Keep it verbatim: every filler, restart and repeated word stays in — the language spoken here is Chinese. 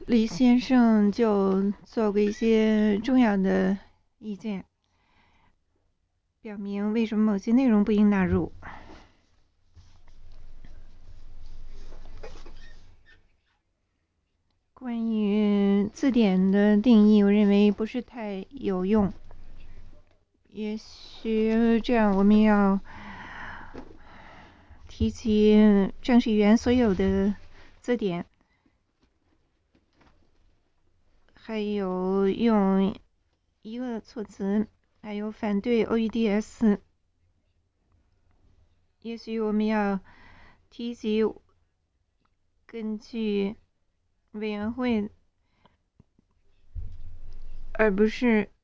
李先生就做过一些重要的意见，表明为什么某些内容不应纳入。关于字典的定义，我认为不是太有用。也许这样，我们要提及正式语言所有的字典，还有用一个措辞，还有反对 O E D S。也许我们要提及根据委员会，而不是